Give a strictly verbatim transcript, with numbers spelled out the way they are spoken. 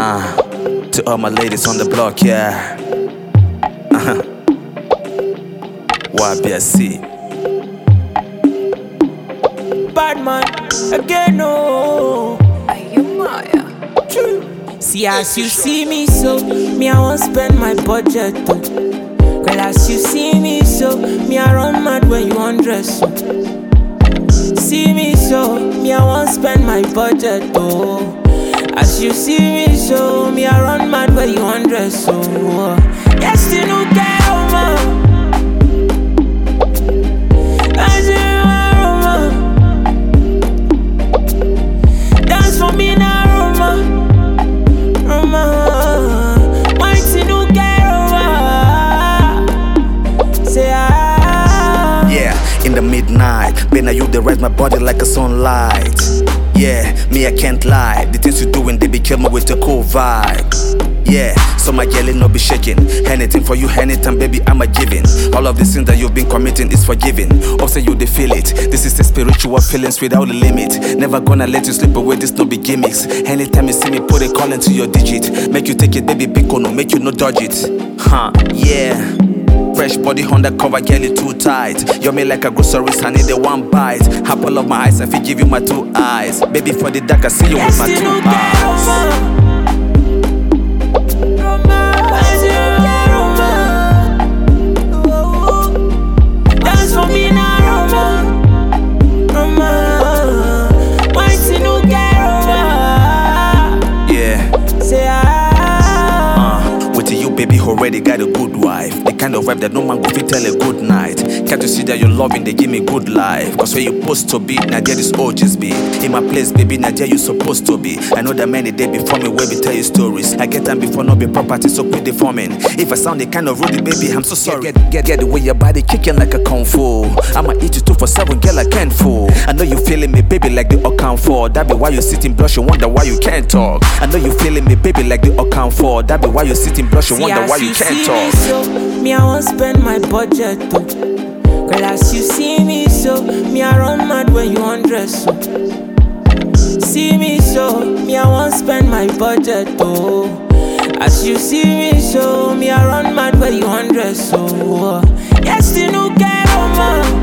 Uh, to all my ladies on the block, yeah. Uh-huh. Y B S C. Bad man, again, no. Are you Maya? See, as you see me, so me, I won't spend my budget, too. Girl, as you see me, so me, I run mad when you undress, so. See me, so me, I won't spend my budget, too. As you see me, so me, I run mad when you undress, so. Yes, you know, get over. As you dance for me now, Roma. Roma, once you know get over, say ah. Yeah, in the midnight, Ben, you they rise my body like a sunlight. Yeah, me I can't lie. The things you doing, they be kill me with a cool vibe. Yeah, so my girl no be shaking. Anything for you, anytime, baby, I'm a giving. All of the sins that you've been committing is forgiven. Also, you they feel it. This is the spiritual feelings without a limit. Never gonna let you slip away. This no be gimmicks. Anytime you see me, put a call into your digit. Make you take it, baby, big no make you no dodge it. Huh? Yeah. Fresh body undercover, girl, you too tight. You're me like a grocery, I need the one bite. Apple of my eyes, I feel give you my two eyes. Baby, for the dark, I see you yes, with my you two get eyes. over. Dance for me now, Roma. Roma, once you know get over. Yeah. Say ah. Uh, with you, baby, already got a good wife. The kind of vibe that no man go fit tell a good night. Can't you see that you're loving, they give me good life. Cause where you supposed to be, now there this all just be. In my place, baby, now there you supposed to be. I know that many day before me, where we tell you stories. I get them before no be property, so quit deforming. If I sound the kind of rude, baby, I'm so sorry. Get, get, get the way your body kicking like a kung fu. I'ma eat you two for seven, girl, I can't fool. I know you feeling me, baby, like the account for. That be why you sitting blush, you wonder why you can't talk. I know you feeling me, baby, like the account for. That be why you sitting blush, you wonder why you, you can't talk. Me, so, me, I won't spend my budget, too. Girl, as you see me, so me, I run mad when you undress, so. See me, so me, I won't spend my budget, too. As you see me, so me, I run mad when you undress, so. Yes, you know, get over.